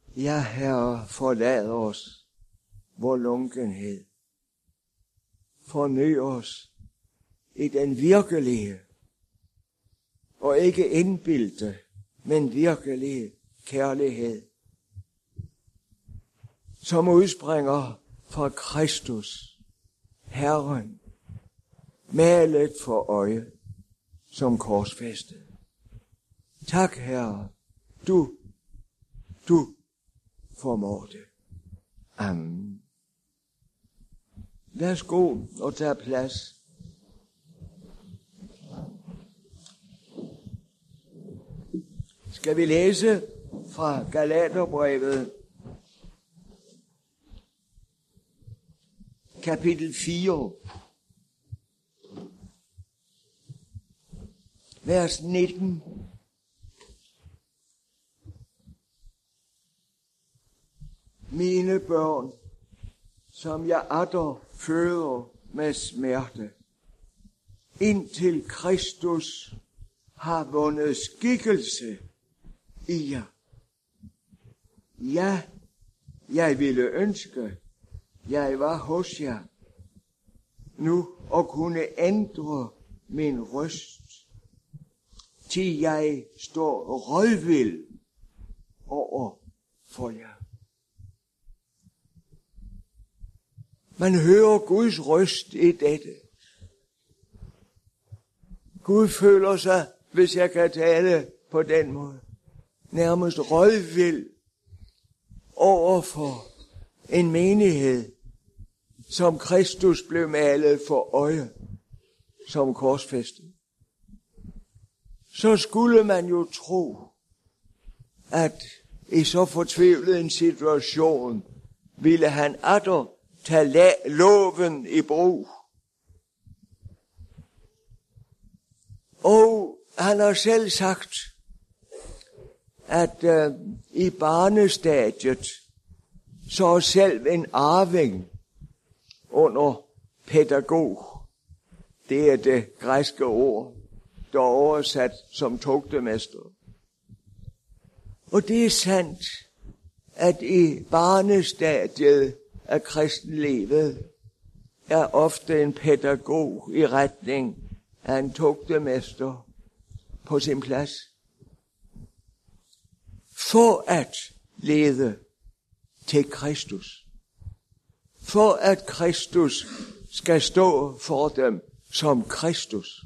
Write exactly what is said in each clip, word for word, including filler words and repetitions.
Ja, Herre, forlad os vor lunkenhed. Forny os i den virkelige, og ikke indbildte, men virkelige kærlighed, som udspringer fra Kristus, Herren, malet for øje som korsfæstet. Tak, Herre, du, du formår det. Amen. Værsgo og tag plads. Skal vi læse fra Galaterbrevet, kapitel fire, vers nitten. Mine børn, som jeg atter føder med smerte, indtil Kristus har vundet skikkelse i jer. Ja, jeg ville ønske, jeg var hos jer nu og kunne ændre min røst, til jeg står rådvild over for jer. Man hører Guds røst i dette. Gud føler sig, hvis jeg kan tale på den måde, nærmest rådvild over for en menighed, som Kristus blev malet for øje som korsfæstet. Så skulle man jo tro, at i så fortvivlet en situation ville han atter tage loven i brug. Og han har selv sagt, at øh, i barnestadiet, så selv en arving under pædagog, det er det græske ord, der er oversat som tugtemester. Og det er sandt, at i barnestadiet af kristenlivet er ofte en pædagog i retning af en tugtemester på sin plads. For at lede til Kristus. For at Kristus skal stå for dem som Kristus.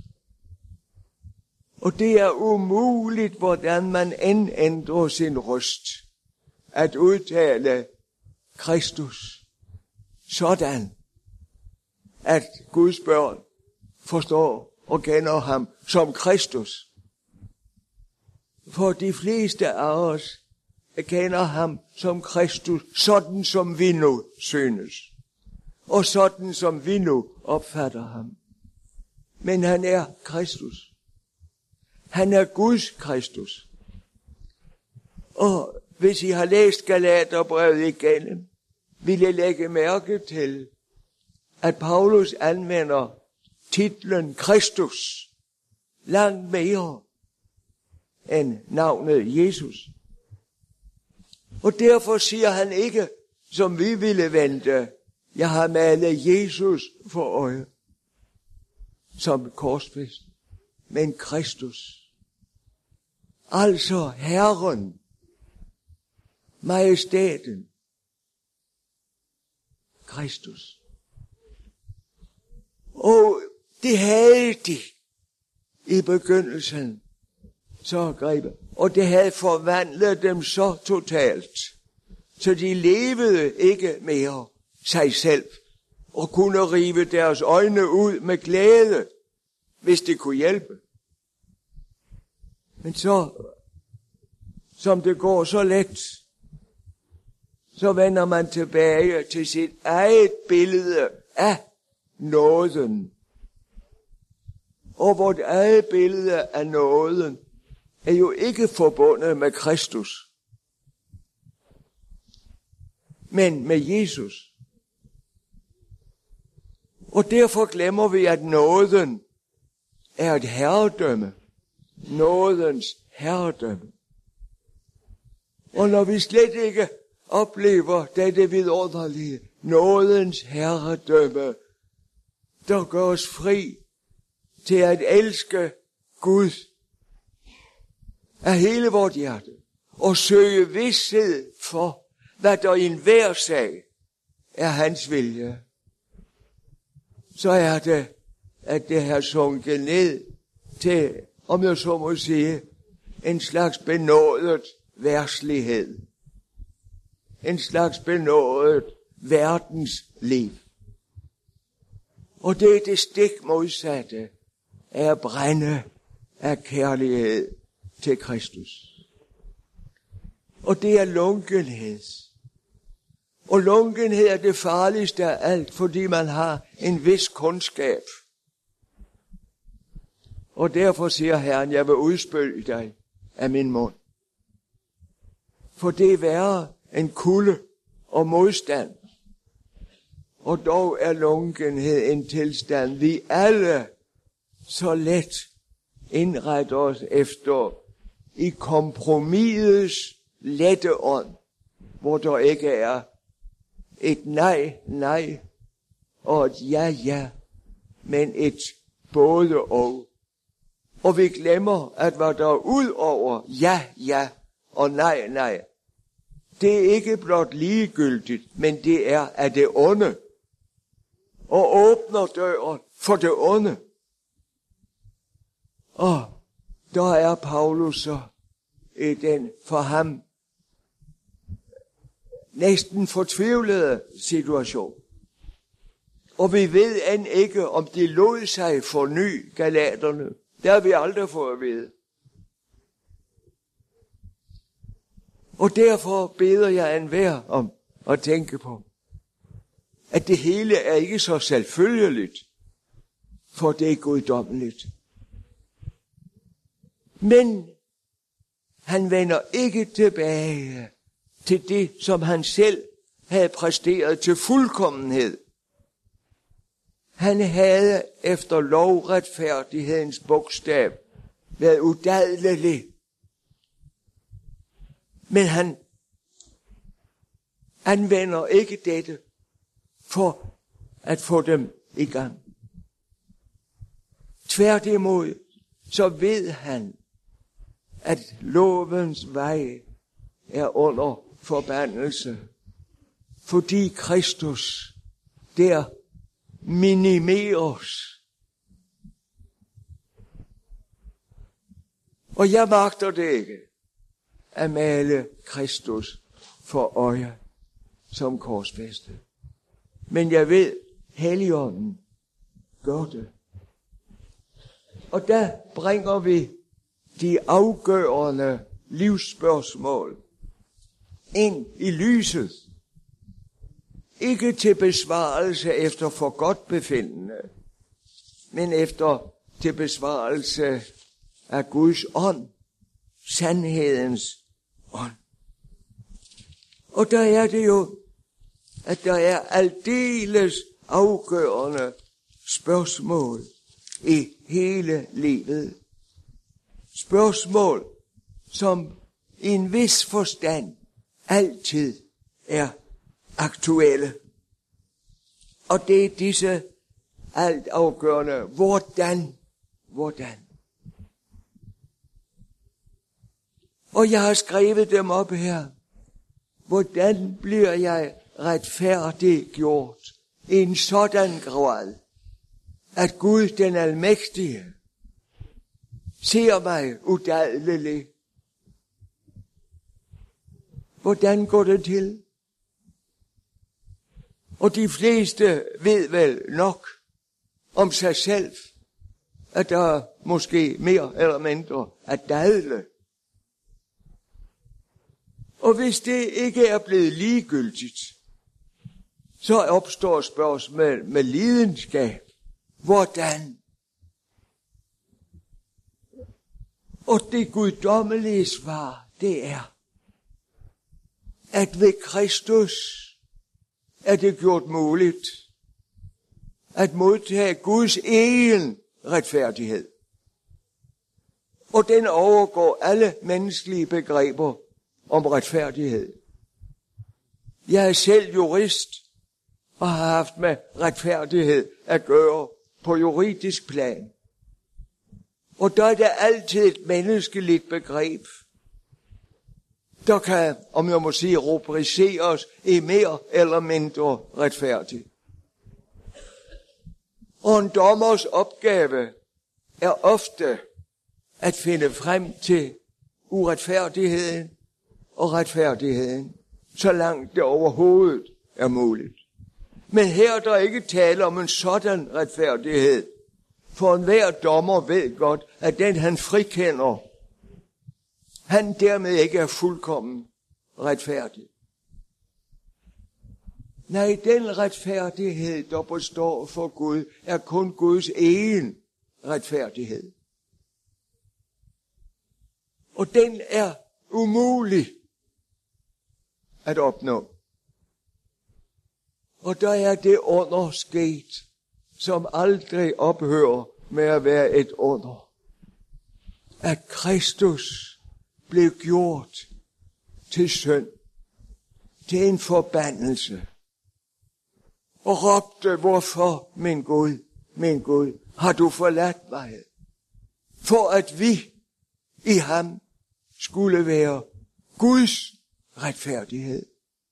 Og det er umuligt, hvordan man end ændrer sin røst, at udtale Kristus sådan, at Guds børn forstår og kender ham som Kristus. For de fleste af os kender ham som Kristus, sådan som vi nu synes, og sådan som vi nu opfatter ham. Men han er Kristus. Han er Guds Kristus. Og hvis I har læst Galaterbrevet igennem, vil jeg lægge mærke til, at Paulus anvender titlen Kristus langt mere end navnet Jesus. Og derfor siger han ikke, som vi ville vente, jeg har malet Jesus for øje som korsfæst, men Kristus. Altså Herren, majestæten, Kristus. Og det havde de i begyndelsen så grebet. Og det havde forvandlet dem så totalt, så de levede ikke mere sig selv, og kunne rive deres øjne ud med glæde, hvis det kunne hjælpe. Men så, som det går så let, så vender man tilbage til sit eget billede af nåden. Og vort eget billede af nåden er jo ikke forbundet med Kristus, men med Jesus. Og derfor glemmer vi, at nåden er et herredømme. Nådens herredømme. Og når vi slet ikke oplever dette vidunderlige nådens herredømme, der gør os fri til at elske Gud af hele vort hjerte og søge vished for, hvad der i enhver sag er hans vilje, så er det, at det har sunket ned til, om jeg så må sige, en slags benådet verslighed. En slags benådet verdensliv. Og det er det stik modsatte af at brænde af kærlighed til Kristus. Og det er lunkenhed. Og lunkenhed er det farligste af alt, fordi man har en vis kundskab. Og derfor siger Herren, jeg vil udspylle dig af min mund. For det er værre end kulde og modstand. Og dog er lunkenhed en tilstand, vi alle så let indretter os efter i kompromisets lette ånd, hvor der ikke er et nej, nej og et ja, ja, men et både og. Og vi glemmer, at hvad der er ud over ja, ja og nej, nej, det er ikke blot ligegyldigt, men det er af det onde. Og åbner døren for det onde. Og der er Paulus så i den for ham næsten fortvivlede situation. Og vi ved end ikke, om de lod sig forny, galaterne. Det har vi aldrig fået at vide. Og derfor beder jeg enhver om at tænke på, at det hele er ikke så selvfølgeligt, for det er guddommeligt. Men han vender ikke tilbage til det, som han selv havde præsteret til fuldkommenhed. Han havde efter lovretfærdighedens bogstav været udadelig. Men han anvender ikke dette for at få dem i gang. Tværtimod, så ved han, at lovens vej er under forbandelse, fordi Kristus der minimeres. Og jeg magter det ikke at male Kristus for øje som korsfæstet. Men jeg ved, Helligånden gør det. Og der bringer vi de afgørende livsspørgsmål ind i lyset. Ikke til besvarelse efter forgodtbefindende, men efter til besvarelse af Guds ånd, sandhedens ånd. Og der er det jo, at der er aldeles afgørende spørgsmål i hele livet. Spørgsmål, som i en vis forstand altid er aktuelle. Og det er disse altafgørende, hvordan, hvordan. Og jeg har skrevet dem op her. Hvordan bliver jeg retfærdiggjort i en sådan grad, at Gud den almægtige ser mig udadelig? Hvordan går det til? Og de fleste ved vel nok om sig selv, at der er måske mere eller mindre at dadle. Og hvis det ikke er blevet ligegyldigt, så opstår spørgsmål med lidenskab. Hvordan? Og det guddommelige svar, det er, at ved Kristus er det gjort muligt at modtage Guds egen retfærdighed. Og den overgår alle menneskelige begreber om retfærdighed. Jeg er selv jurist og har haft med retfærdighed at gøre på juridisk plan. Og der er der altid et menneskeligt begreb, der kan, om jeg må sige, rubriceres i mere eller mindre retfærdigt. Og en dommers opgave er ofte at finde frem til uretfærdigheden og retfærdigheden, så langt det overhovedet er muligt. Men her er der ikke tale om en sådan retfærdighed, for enhver dommer ved godt, at den han frikender, han dermed ikke er fuldkommen retfærdig. Nej, den retfærdighed, der består for Gud, er kun Guds egen retfærdighed. Og den er umulig at opnå. Og der er det under sket, som aldrig ophører med at være et under. At Kristus blev gjort til synd, til en forbandelse, og råbte, hvorfor, min Gud, min Gud, har du forladt mig? For at vi i ham skulle være Guds retfærdighed.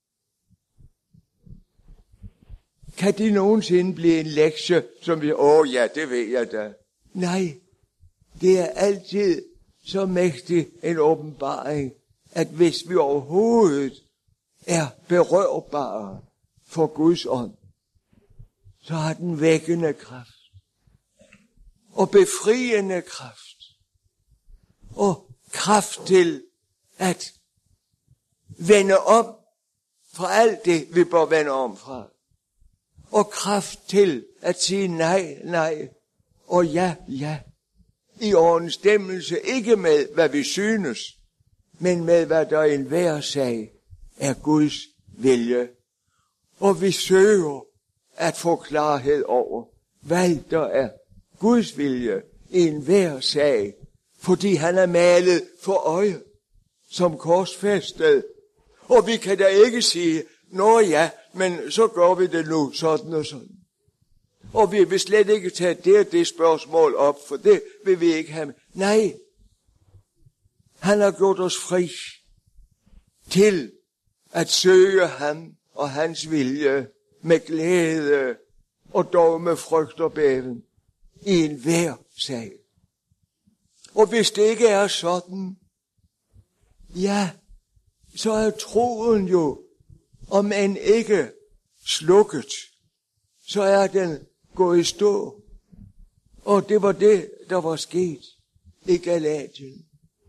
Kan det nogensinde blive en lektie, som vi, åh ja, det ved jeg da. Nej, det er altid så mægtig en åbenbaring, at hvis vi overhovedet er berørbare for Guds ånd, så har den vækkende kraft og befriende kraft og kraft til at vende om fra alt det, vi bør vende om fra. Og kraft til at sige nej, nej og ja, ja. I overensstemmelse ikke med, hvad vi synes, men med, hvad der i enhver sag er Guds vilje. Og vi søger at få klarhed over, hvad der er Guds vilje i enhver sag, fordi han er malet for øje som korsfæstet. Og vi kan da ikke sige, nå ja, men så gør vi det nu, sådan og sådan. Og vi vil slet ikke tage det og det spørgsmål op, for det vil vi ikke have med. Nej, han har gjort os fri til at søge ham og hans vilje med glæde og dog med frygt og bæven i enhver sag. Og hvis det ikke er sådan, ja, så er troen jo, om end ikke slukket, så er den gået i stå. Og det var det, der var sket i Galatien.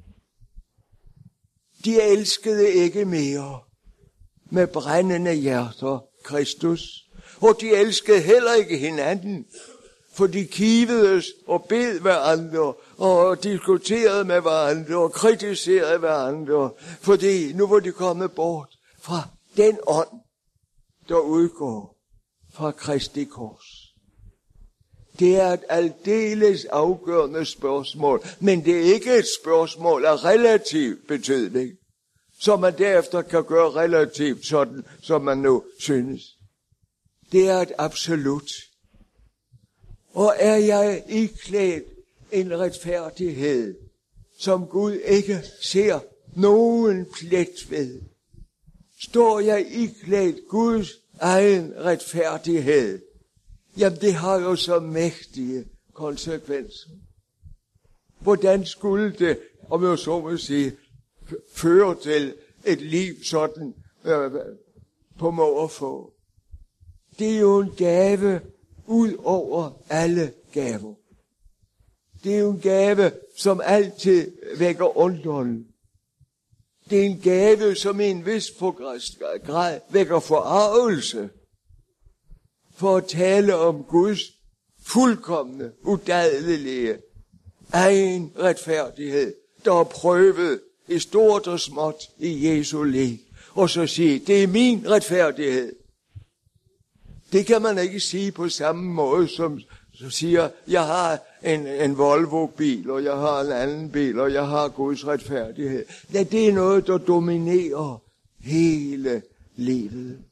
De elskede ikke mere med brændende hjerter Kristus, og de elskede heller ikke hinanden, for de kivedes og bed hverandre, og diskuterede med hverandre, og kritiserede hverandre, fordi nu var de kommet bort fra den ånd, der udgår fra Kristi kors. Det er et aldeles afgørende spørgsmål, men det er ikke et spørgsmål af relativ betydning, som man derefter kan gøre relativt sådan, som man nu synes. Det er et absolut. Og er jeg iklædt en retfærdighed, som Gud ikke ser nogen plet ved? Står jeg iklædt Guds egen retfærdighed? Jamen det har jo så mægtige konsekvenser. Hvordan skulle det, om jeg så må sige, føre til et liv sådan øh, på må og få? Det er jo en gave ud over alle gaver. Det er jo en gave, som altid vækker undren. Det er en gave, som i en vis grad vækker forarvelse. For at tale om Guds fuldkomne, udadelige, egen retfærdighed, der er prøvet i stort og småt i Jesu liv. Og så sige, det er min retfærdighed. Det kan man ikke sige på samme måde, som så siger, jeg har en, en Volvo-bil, og jeg har en anden bil, og jeg har Guds retfærdighed. Ja, det er noget, der dominerer hele livet.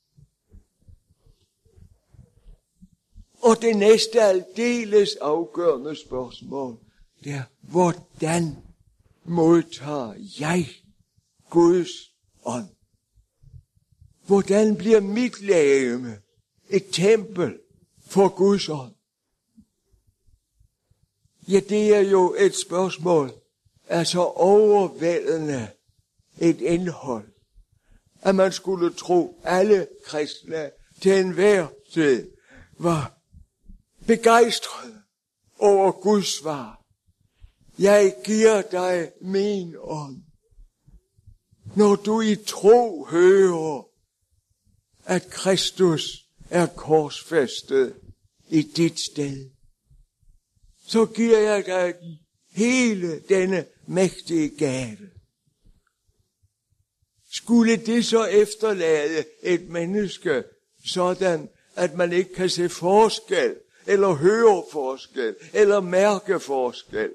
Og det næste aldeles afgørende spørgsmål, det er, hvordan modtager jeg Guds ånd? Hvordan bliver mit legeme et tempel for Guds ånd? Ja, det er jo et spørgsmål af så overvældende et indhold, at man skulle tro, alle kristne til enhver tid var begejstrede over Guds svar. Jeg giver dig min ånd. Når du i tro hører, at Kristus er korsfæstet i dit sted, så giver jeg dig hele denne mægtige gave. Skulle det så efterlade et menneske sådan, at man ikke kan se forskel, eller høre forskel, eller mærke forskel?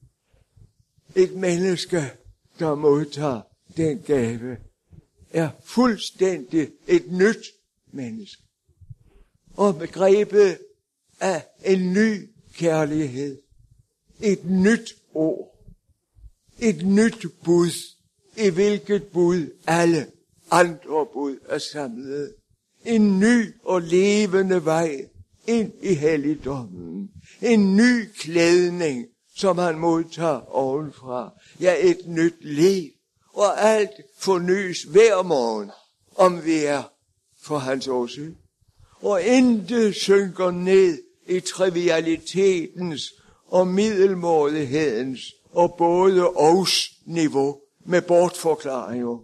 Et menneske, der modtager den gave, er fuldstændig et nyt menneske. Og begrebet af en ny kærlighed. Et nyt ord. Et nyt bud, i hvilket bud alle andre bud er samlet. En ny og levende vej ind i helligdommen. En ny klædning, som han modtager ovenfra. Ja, et nyt liv. Og alt fornyes hver morgen, om vi er for hans åsyn. Og intet synker ned i trivialitetens og middelmådighedens og både ogs niveau med bortforklaringer.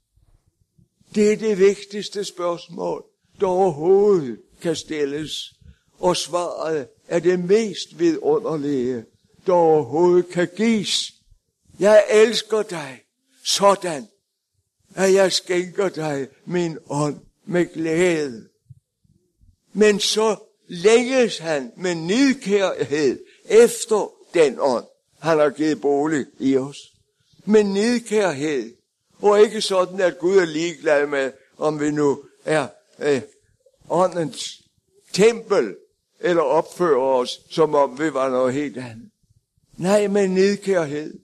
Det er det vigtigste spørgsmål, der overhovedet kan stilles, og svaret er det mest vidunderlige, der overhovedet kan gives. Jeg elsker dig sådan, at jeg skænker dig min ånd med glæde. Men så længes han med nidkærhed efter den ånd, han har givet bolig i os. Med nidkærhed, og ikke sådan, at Gud er ligeglad med, om vi nu er øh, åndens tempel, eller opfører os, som om vi var noget helt andet. Nej, med nidkærhed.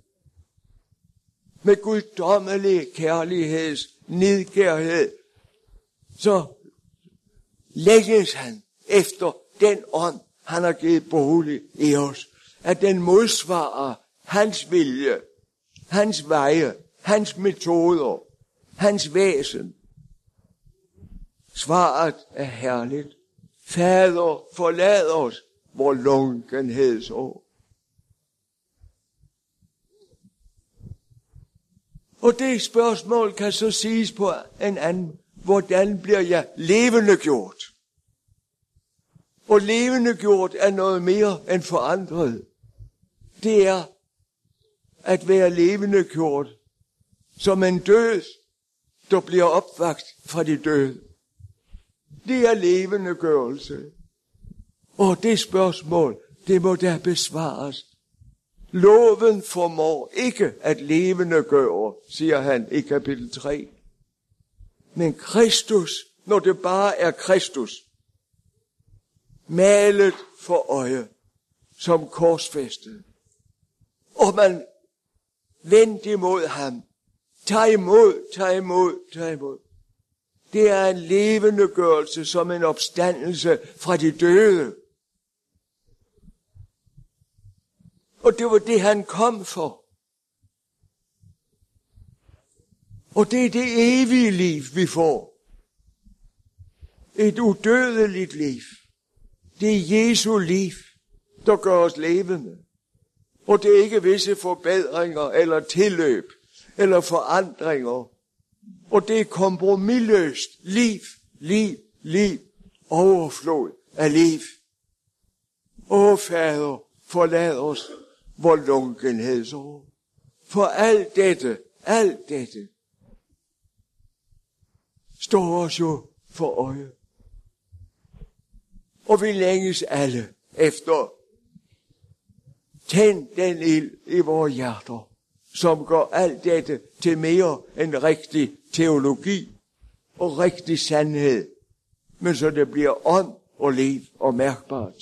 Med guddommelig kærligheds nidkærhed, så lægges han efter den ånd, han har givet bolig i os. At den modsvarer hans vilje, hans veje, hans metoder, hans væsen. Svaret er herligt. Fader, forlad os vor lunkenhedsår. Og det spørgsmål kan så siges på en anden. Hvordan bliver jeg levende gjort? Og levende gjort er noget mere end forandret. Det er at være levende gjort som en død, der bliver opvakt fra de døde. Det er levende gørelse. Og det spørgsmål, det må der besvares. Loven formår ikke at levende gøre, siger han i kapitel tre. Men Kristus, når det bare er Kristus, malet for øje som korsfæstet, og man vendt imod ham, tag imod, tag imod, tag imod. Det er en levende gørelse som en opstandelse fra de døde. Og det var det, han kom for. Og det er det evige liv, vi får. Et udødeligt liv. Det er Jesu liv, der gør os levende. Og det er ikke visse forbedringer eller tilløb eller forandringer. Og det er kompromisløst liv, liv, liv, overflod af liv. Åh, Fader, forlad os vor lunkenhedsår. For alt dette, alt dette, står os jo for øje. Og vi længes alle efter Tænd den ild i vores hjerter, som gør alt dette til mere end rigtig teologi og rigtig sandhed, men så det bliver ånd og liv og mærkbart.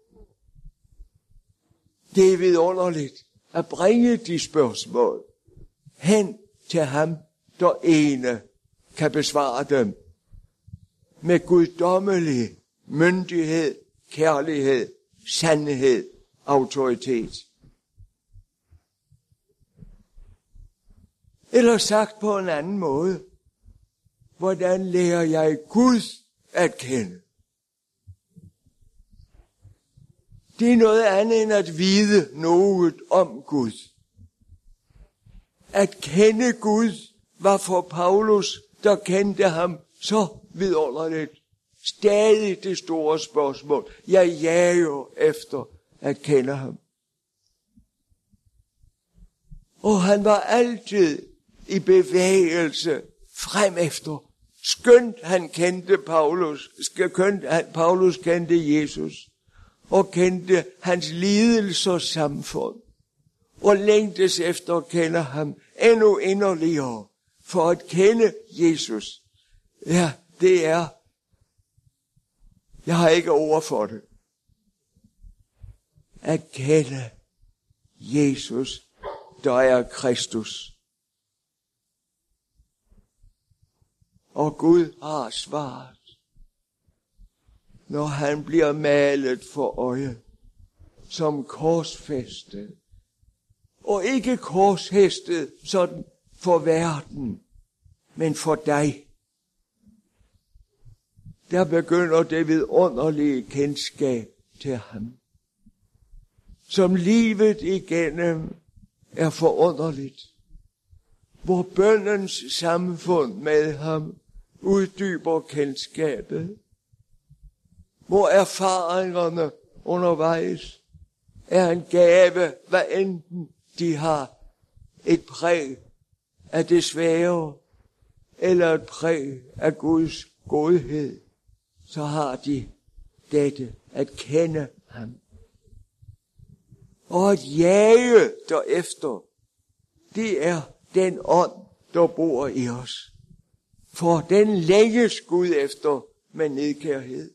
Det er vidunderligt at bringe de spørgsmål hen til ham, der ene kan besvare dem med guddommelig myndighed, kærlighed, sandhed, autoritet. Eller sagt på en anden måde, hvordan lærer jeg Gud at kende? Det er noget andet end at vide noget om Gud. At kende Gud var for Paulus, der kendte ham så vidunderligt, stadig det store spørgsmål. Jeg jager efter at kende ham. Og han var altid i bevægelse frem efter. Skønt han kendte Paulus, skønt han, Paulus kendte Jesus, og kendte hans lidelsers samfund, og længtes efter at kende ham endnu inderligere, for at kende Jesus. Ja, det er, jeg har ikke ord for det, at kende Jesus, der er Kristus. Og Gud har svaret, når han bliver malet for øje som korsfæstet, og ikke korsfæstet sådan for verden, men for dig. Der begynder det vidunderlige kendskab til ham, som livet igennem er forunderligt, hvor bønnens samfund med ham uddyber kendskabet, hvor erfaringerne undervejs er en gave, hvad enten de har et præg af det svære, eller et præg af Guds godhed, så har de dette at kende ham. Og at jage derefter, det er den ånd, der bor i os. For den længes Gud efter med nedkærhed.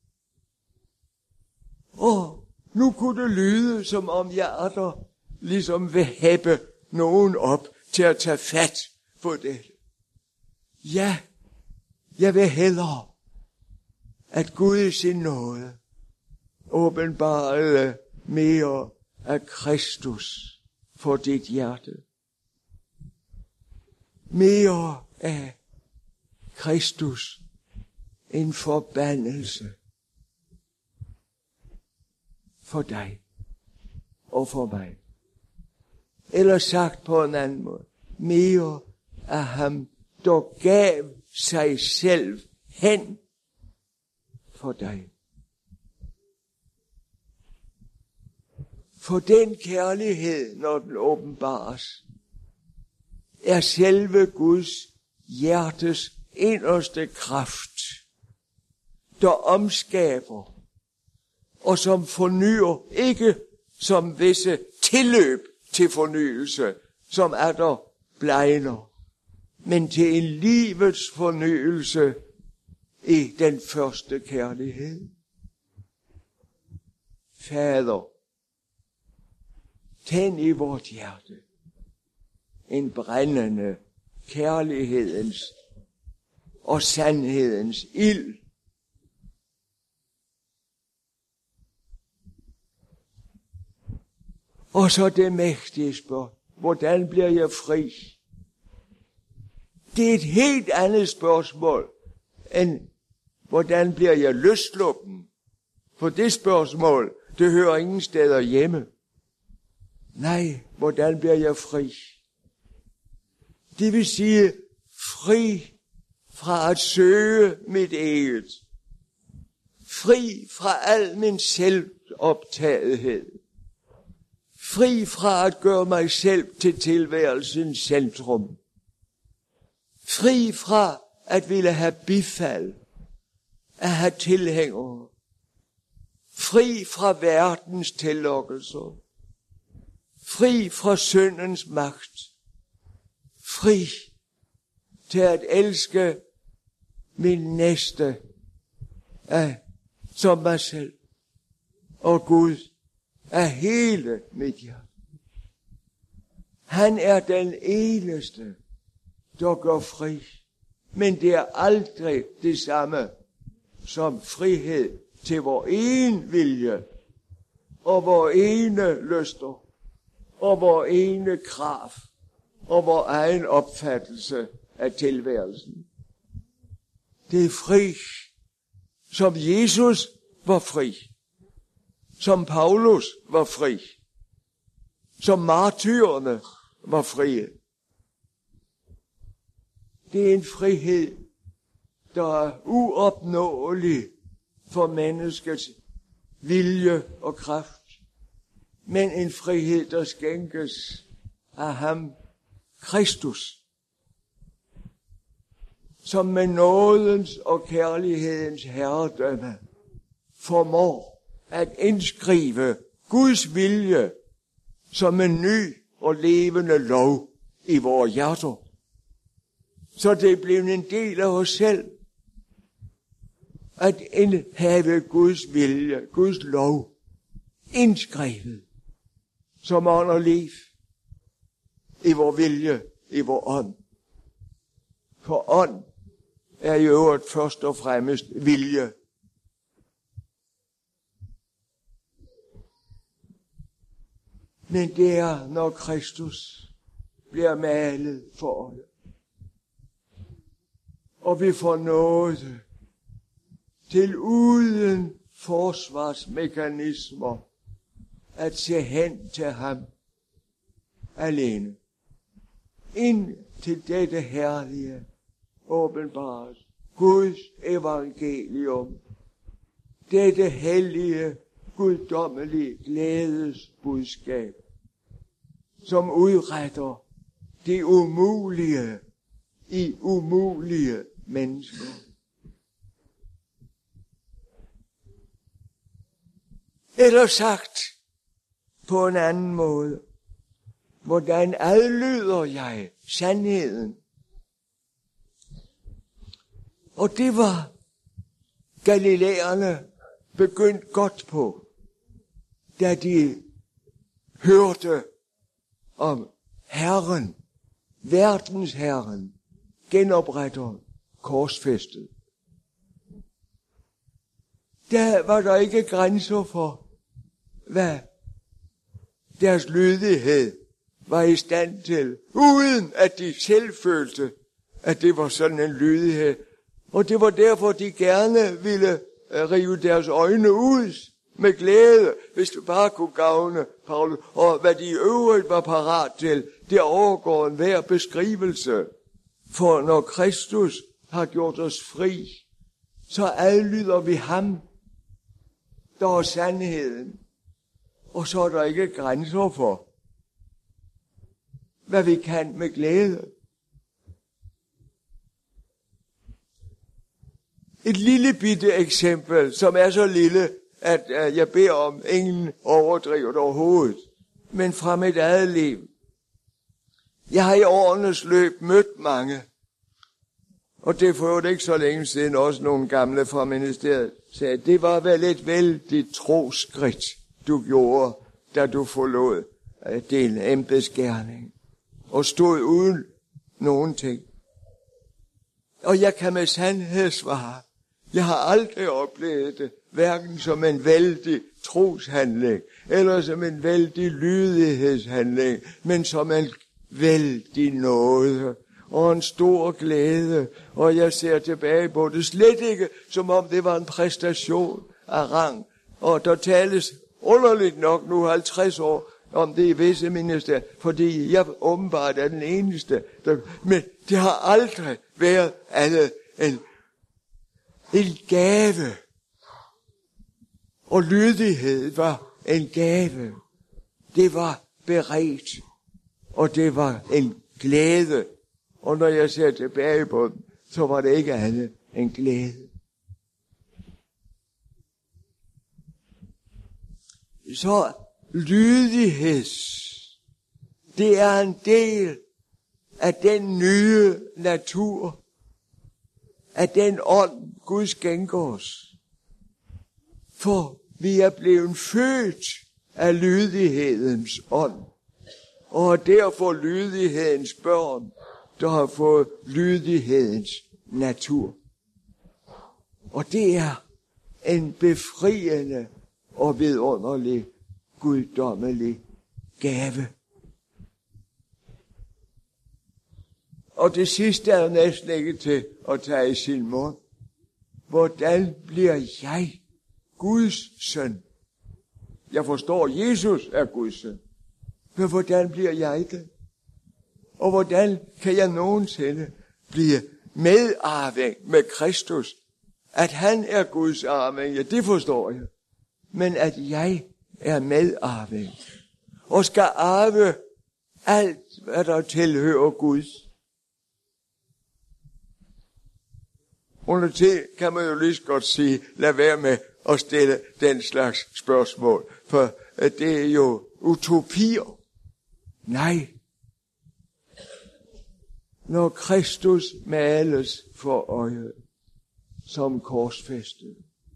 Og nu kunne det lyde, som om jeg er der, ligesom vil hæppe nogen op til at tage fat på det. Ja, jeg vil hellere, at Gud i sin nåde åbenbare mere af Kristus for dit hjerte. Mere af Kristus en forbandelse for dig og for mig. Eller sagt på en anden måde, mere af ham, der gav sig selv hen for dig. For den kærlighed, når den åbenbares, er selve Guds hjertes inderste kraft, der omskaber og som fornyer, ikke som visse tilløb til fornyelse, som er der blegner, men til en livets fornyelse i den første kærlighed. Fader, tænd i vort hjerte en brændende kærlighedens og sandhedens ild. Og så det mægtige spørgsmål, hvordan bliver jeg fri? Det er et helt andet spørgsmål, end hvordan bliver jeg løsluppen? For det spørgsmål, det hører ingen steder hjemme. Nej, hvordan bliver jeg fri? Det vil sige, fri fra at søge mit eget. Fri fra al min selvoptagethed. Fri fra at gøre mig selv til tilværelsens centrum. Fri fra at ville have bifald, at have tilhængere. Fri fra verdens tillokkelser. Fri fra syndens magt. Fri til at elske min næste af, som mig selv og Gud af hele mit hjerte. Han er den eneste, der går fri. Men det er aldrig det samme som frihed til vor egen vilje og vor ene lyster og vor ene krav og vor egen opfattelse af tilværelsen. Det er fri, som Jesus var fri, som Paulus var fri, som martyrerne var frie. Det er en frihed, der er uopnåelig for menneskets vilje og kraft, men en frihed, der skænkes af ham, Kristus, som med nådens og kærlighedens herredømme formår at indskrive Guds vilje som en ny og levende lov i vores hjerter. Så det er blevet en del af os selv at have Guds vilje, Guds lov indskrevet som ånd og liv i vores vilje, i vores ånd. For ånd er i øvrigt først og fremmest vilje. Men det er, når Kristus bliver malet for øje, og vi får nåde til uden forsvarsmekanismer at se hen til ham alene. Ind til dette herlige åbenbares Guds evangelium. Dette hellige, guddommelige glædesbudskab, som udretter det umulige i umulige mennesker. Eller sagt på en anden måde, hvordan adlyder jeg sandheden? Og det var galilæerne begyndt godt på, da de hørte om Herren, verdens Herren, genopretteren, korsfæstet. Der var der ikke grænser for, hvad deres lydighed var i stand til, uden at de selv følte, at det var sådan en lydighed. Og det var derfor, de gerne ville rive deres øjne ud med glæde, hvis det bare kunne gavne Paulus. Og hvad de i øvrigt var parat til, det overgår enhver beskrivelse. For når Kristus har gjort os fri, så adlyder vi ham, der er sandheden. Og så er der ikke grænser for, hvad vi kan med glæde. Et lille bitte eksempel, som er så lille, at jeg beder om ingen overdrivet overhovedet, men fra mit eget liv. Jeg har i årenes løb mødt mange, og det får jo ikke så længe siden også nogle gamle fra ministeriet sagde, det var vel et vældigt troskridt, du gjorde, da du forlod din embedsgerning og stod uden nogen ting. Og jeg kan med sandhed svare, jeg har aldrig oplevet det, hverken som en vældig troshandling, eller som en vældig lydighedshandling, men som en vældig nåde og en stor glæde. Og jeg ser tilbage på det slet ikke, som om det var en præstation af rang. Og der tales underligt nok nu halvtreds år om det i visse ministerier, fordi jeg åbenbart er den eneste. Der, men det har aldrig været andet end en gave. Og lydighed var en gave. Det var beredt. Og det var en glæde. Og når jeg ser tilbage på den, så var det ikke andet end glæde. Så lydigheds Det er en del af den nye natur, af den ånd, Gud skænker os. For vi er blevet født af lydighedens ånd, og er derfor lydighedens børn, der har fået lydighedens natur. Og det er en befriende og vidunderlig, guddommelig gave. Og det sidste er næsten ikke til at tage i sin mund. Hvordan bliver jeg Guds søn? Jeg forstår, at Jesus er Guds søn. Men hvordan bliver jeg det? Og hvordan kan jeg nogensinde blive medarving med Kristus? At han er Guds arving, ja, det forstår jeg. Men at jeg er medarving og skal arve alt, hvad der tilhører Gud. Under tid kan man jo lige så godt sige, lad være med at stille den slags spørgsmål, for det er jo utopier. Nej. Når Kristus males for øjet som korsfæstet,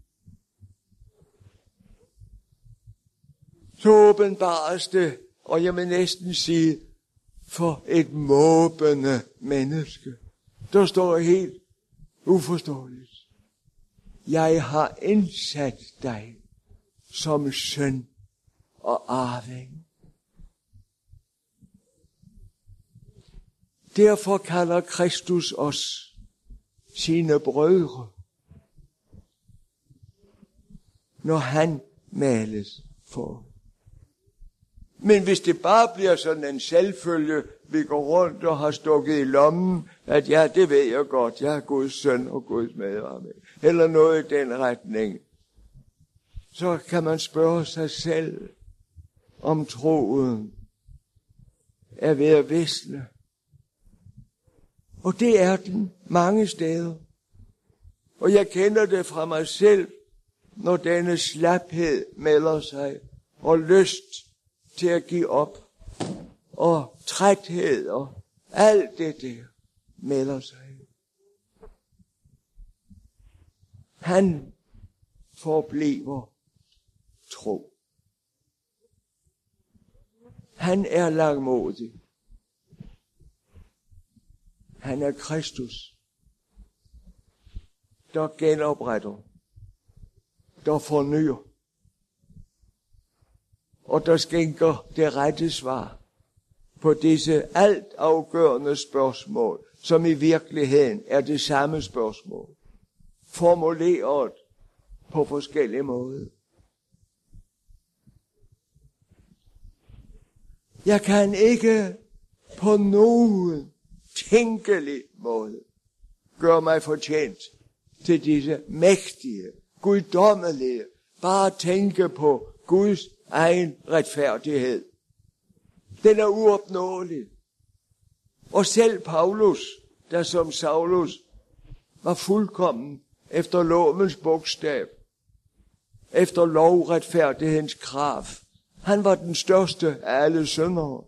så åbenbares det, og jeg vil næsten sige, for et måbende menneske. Der står helt uforståeligt. Jeg har indsat dig som søn og arving. Derfor kalder Kristus os sine brødre, når han males for. Men hvis det bare bliver sådan en selvfølge, vi går rundt og har stukket i lommen, at ja, det ved jeg godt, jeg er Guds søn og Guds medarving, eller noget i den retning, så kan man spørge sig selv, om troen er ved at visne. Og det er den mange steder. Og jeg kender det fra mig selv, når denne slaphed melder sig, og lyst til at give op, og træthed, og alt det der melder sig. Han forbliver tro. Han er langmodig. Han er Kristus, der genopretter, der fornyer, og der skænker det rette svar på disse alt afgørende spørgsmål, som i virkeligheden er det samme spørgsmål, formuleret på forskellige måder. Jeg kan ikke på nogen tænkelig måde gøre mig fortjent til disse mægtige, guddommelige, bare tænke på Guds egen retfærdighed. Den er uopnåelig. Og selv Paulus, der som Saulus var fuldkommen efter lovens bogstav, efter lovretfærdighedens krav, han var den største af alle syndere.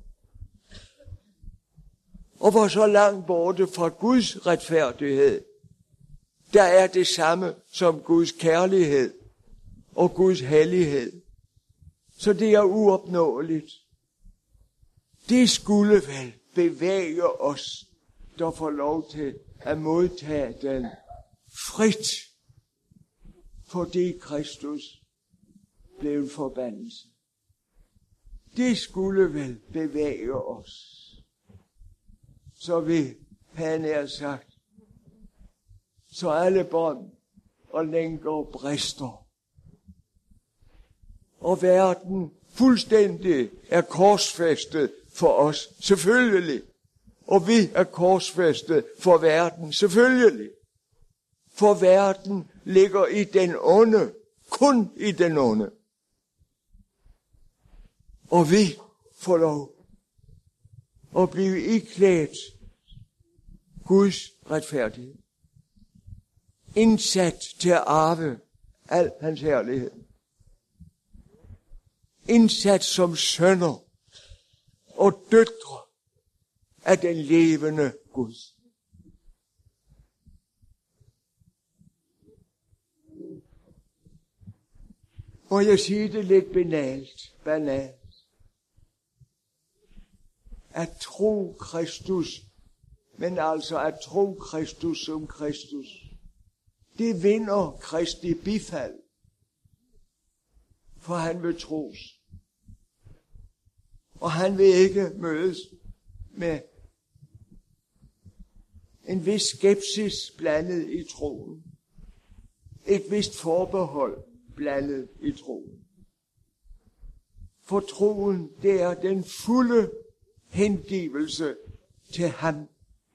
Og var så langt borte fra Guds retfærdighed, der er det samme som Guds kærlighed og Guds hellighed. Så det er uopnåeligt. Det skulle vel bevæge os, der får lov til at modtage den frit, fordi Kristus blev en forbandelse. Det skulle vel bevæge os, så vi, han er sagt, så alle bånd og lænker brister. Og verden fuldstændig er korsfæstet for os, selvfølgelig. Og vi er korsfæstet for verden, selvfølgelig. For verden ligger i den onde, kun i den onde. Og vi får lov at blive iklædt Guds retfærdighed. Indsat til at arve al hans herlighed. Indsat som sønner og døtre af den levende Gud. Må jeg sige det lidt banalt, banalt. At tro Kristus, men altså at tro Kristus som Kristus, det vinder Kristi bifald, for han vil tros. Og han vil ikke mødes med en vis skepsis blandet i troen. Et vist forbehold blandet i troen. For troen, det er den fulde hengivelse til ham.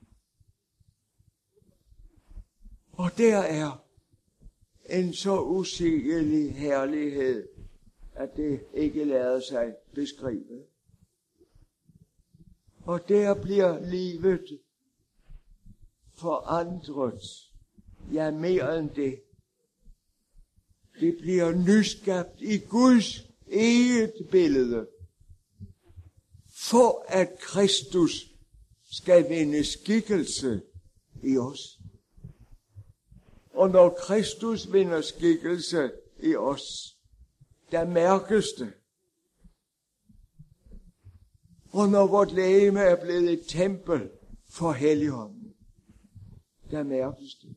Og der er en så usigelig herlighed, at det ikke lader sig beskrive. Og der bliver livet forandret. Ja, mere end det. Det bliver nyskabt i Guds eget billede, for at Kristus skal vinde skikkelse i os. Og når Kristus vinder skikkelse i os, der mærkes det. Og når vort legeme er blevet et tempel for Helligånden, der mærkes det.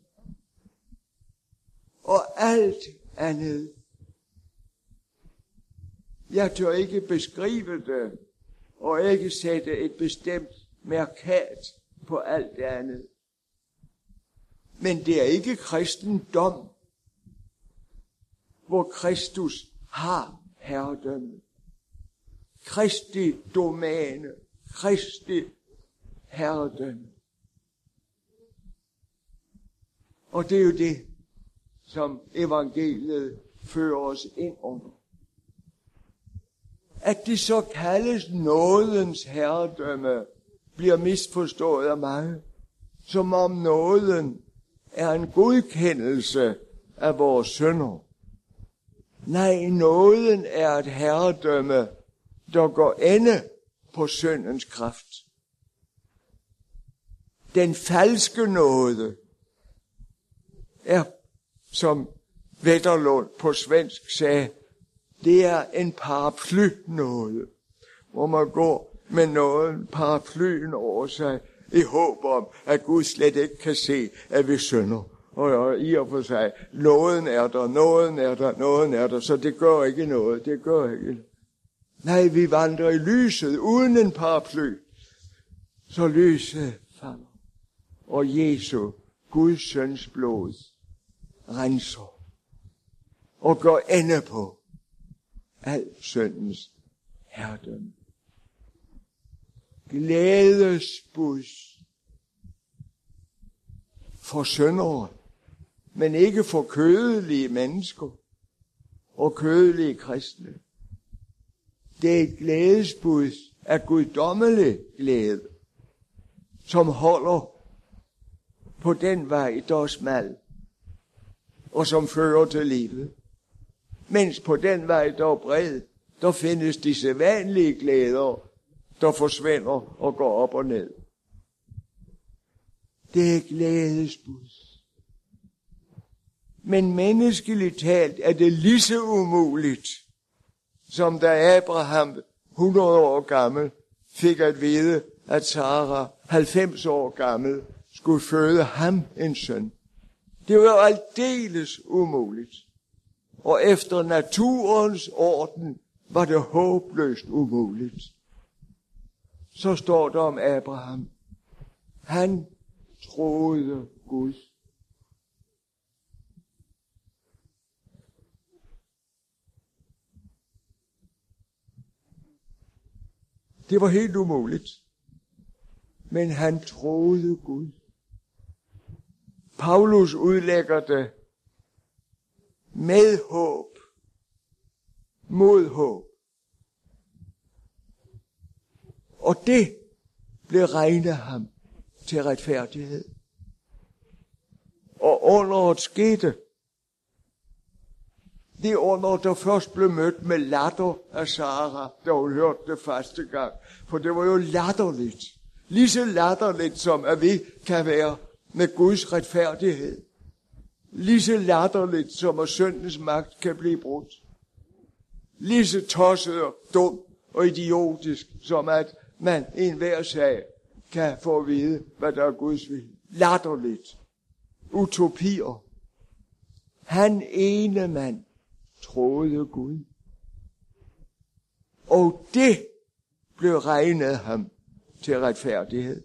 Og alt andet, jeg tør ikke beskrive det, og ikke sætte et bestemt mærkat på alt det andet. Men det er ikke kristendom, hvor Kristus har herredømme. Kristi domæne, Kristi herredømme. Og det er jo det, som evangeliet fører os ind under. At det så kaldes nådens herredømme, bliver misforstået af mange, som om nåden er en godkendelse af vores synder. Nej, nåden er et herredømme, der går ende på syndens kraft. Den falske nåde er, som Wetterlund på svensk sagde, det er en paraplynåde, hvor man går med nåden, paraplyen over sig, i håb om, at Gud slet ikke kan se, at vi synder. Og, og i og for sig, nåden er der, nåden er der, nåden er der, så det gør ikke noget, det gør ikke. Nej, vi vandrer i lyset uden en paraply, så lyset falder. Og Jesu, Guds søns blod, renser og går ende på al syndens herredømme. Glædesbud for syndere, men ikke for kødelige mennesker og kødelige kristne. Det er et glædesbud af guddommelig glæde, som holder på den vej, der er smal, og som fører til livet. Mens på den vej, der er bred, der findes de sædvanlige glæder, der forsvinder og går op og ned. Det er glædesbud. Men menneskeligt talt er det lige så umuligt, som da Abraham, hundrede år gammel, fik at vide, at Sara, halvfems år gammel, skulle føde ham en søn. Det var aldeles umuligt. Og efter naturens orden var det håbløst umuligt. Så står der om Abraham. Han troede Gud. Det var helt umuligt. Men han troede Gud. Paulus udlægger det med håb, mod håb. Og det blev regnet ham til retfærdighed. Og underet skete. det under, der først blev mødt med latter af Sara, da hun hørte det første gang. For det var jo latterligt. Lige så latterligt som at vi kan være med Guds retfærdighed. Lige så latterligt som at syndens magt kan blive brudt. Lige så tosset og dum og idiotisk som at man i enhver sag kan få at vide, hvad der er Guds vilje. Latterligt. Utopier. Han ene mand troede Gud. Og det blev regnet ham til retfærdighed.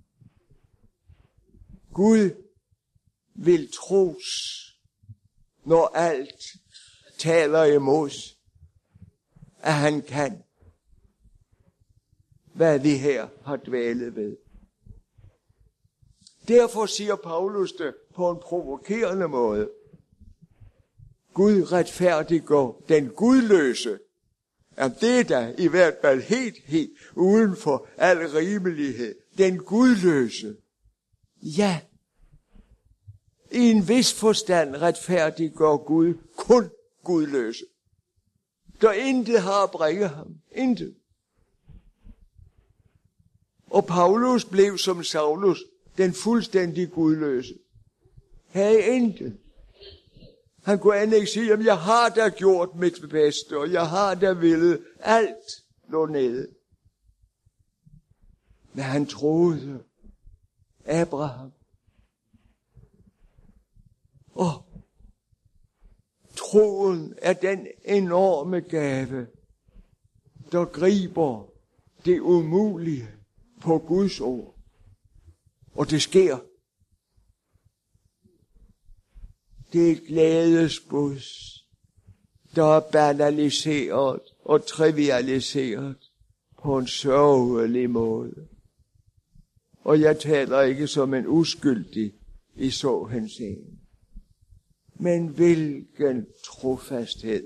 Gud vil tros, når alt taler imod, at han kan, hvad vi her har dvælet ved. Derfor siger Paulus det på en provokerende måde. Gud retfærdiggør den gudløse. Jamen, det er da i hvert fald helt, helt uden for al rimelighed. Den gudløse. Ja, i en vis forstand retfærdiggør Gud kun gudløse. Der intet har at bringe ham. Intet. Og Paulus blev som Saulus den fuldstændig gudløse. Havde intet. Han kunne end ikke sige, at jeg har da gjort mit bedste, og jeg har da villet. Alt lå nede. Men han troede Abraham. Og troen er den enorme gave, der griber det umulige på Guds ord. Og det sker. Det er et glædesbud, der er banaliseret og trivialiseret på en sørgelig måde. Og jeg taler ikke som en uskyldig i så henseende. Men hvilken trofasthed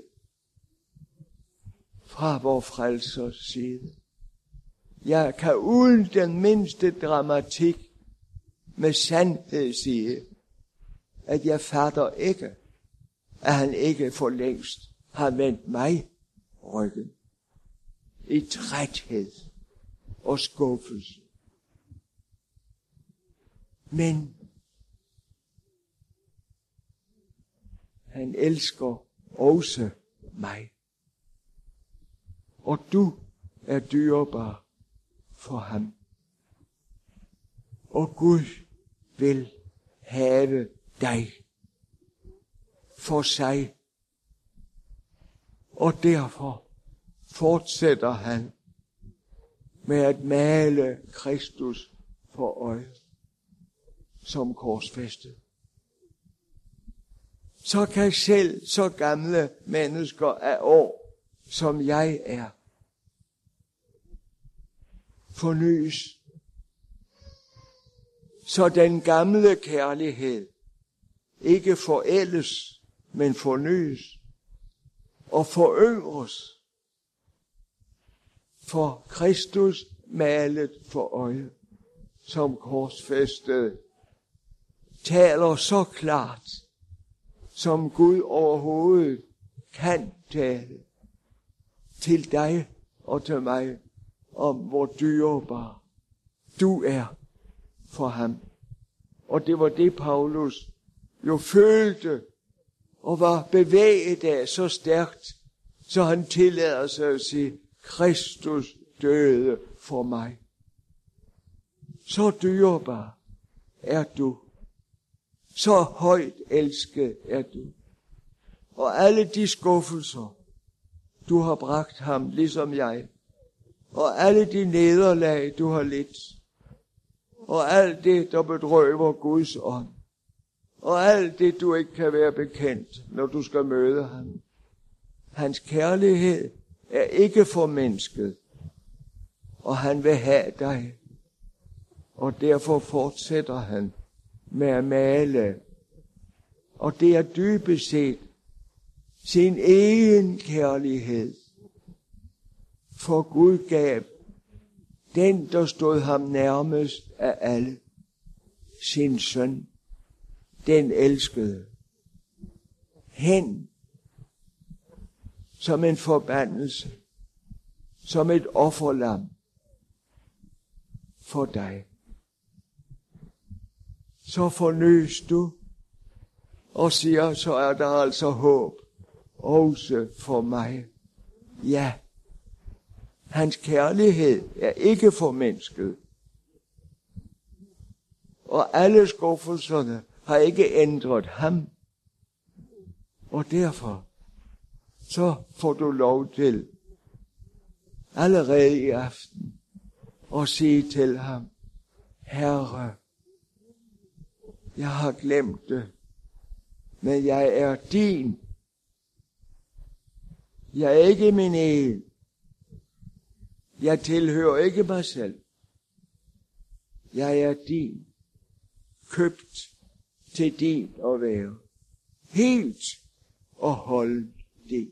fra vor frelsers side. Jeg kan uden den mindste dramatik med sandhed sige, at jeg fatter ikke, at han ikke for længst har vendt mig ryggen i træthed og skuffelse. Men han elsker også mig. Og du er dyrebar for ham. Og Gud vil have dig for sig. Og derfor fortsætter han med at male Kristus for øje som korsfæstet. Så kan selv så gamle mennesker af år, som jeg er, fornyes. Så den gamle kærlighed ikke forældes, men fornyes og foryngres. For Kristus malet for øje som korsfæstet taler så klart, som Gud overhovedet kan tale til dig og til mig, om hvor dyrebar du er for ham. Og det var det, Paulus jo følte og var bevæget af så stærkt, så han tillader sig at sige, Kristus døde for mig. Så dyrebar er du. Så højt elsket er du. Og alle de skuffelser, du har bragt ham, ligesom jeg, og alle de nederlag, du har lidt, og alt det, der bedrøver Guds ånd, og alt det, du ikke kan være bekendt, når du skal møde ham. Hans kærlighed er ikke for mennesket, og han vil have dig, og derfor fortsætter han med at male. Og det er dybest set sin egen kærlighed. For Gud gav den, der stod ham nærmest af alle, sin søn, den elskede, hen som en forbandelse, som et offerlam for dig. Så fornyes du og siger, så er der altså håb også for mig. Ja, hans kærlighed er ikke formindsket. Og alle skuffelserne har ikke ændret ham. Og derfor så får du lov til allerede i aften at sige til ham, Herre, jeg har glemt det, men jeg er din. Jeg er ikke min egen. Jeg tilhører ikke mig selv. Jeg er din. Købt til din at være. Helt og holdt din.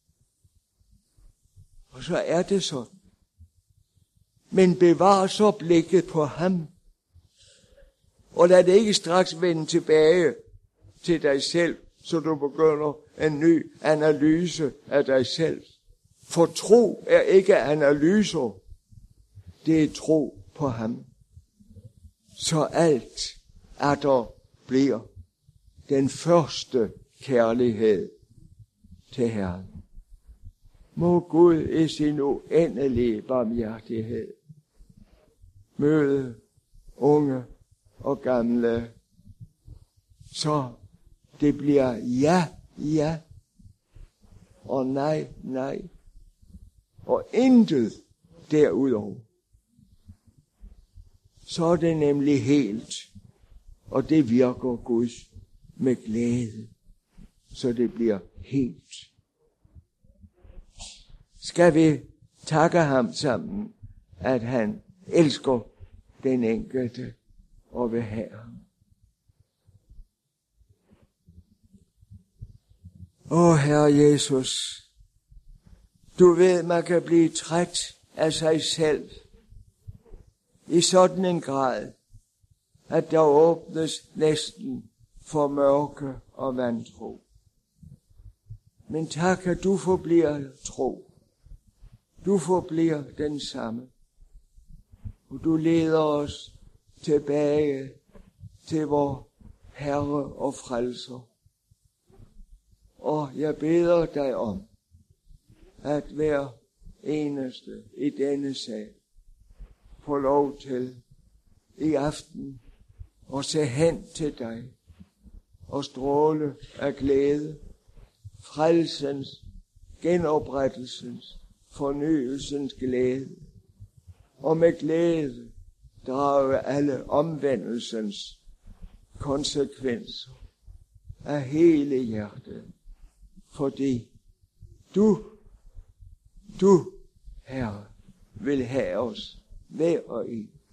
Og så er det sådan. Men bevar så blikket på ham. Og lad det ikke straks vende tilbage til dig selv, så du begynder en ny analyse af dig selv. For tro er ikke analyser. Det er tro på ham. Så alt er der bliver den første kærlighed til Herren. Må Gud i sin uendelige barmhjertighed møde unge og gamle, så det bliver ja, ja, og nej, nej, og intet derudover. Så er det nemlig helt, og det virker Guds med glæde, så det bliver helt. Skal vi takke ham sammen, at han elsker den enkelte og vil have ham. Åh, Herre Jesus, du ved, man kan blive træt af sig selv i sådan en grad, at der åbnes næsten for mørke og vantro. Men tak, at du forbliver tro. Du forbliver den samme. Og du leder os tilbage til vor Herre og Frelser. Og jeg beder dig om, at hver eneste i denne sag får lov til i aften at se hen til dig og stråle af glæde, frelsens, genoprettelsens, fornyelsens glæde, og med glæde drage alle omvendelsens konsekvenser af hele hjertet, fordi du, du, Herre, vil have os hver og en